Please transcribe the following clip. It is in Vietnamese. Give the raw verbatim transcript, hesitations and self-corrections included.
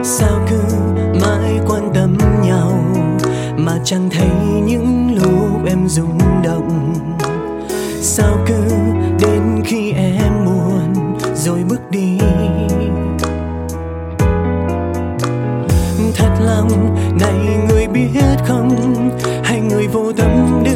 Sao cứ mãi quan tâm nhau mà chẳng thấy những lúc em rung động? Sao cứ đến khi em buồn rồi bước đi? Thật lòng này người biết không, hay người vô tâm đưa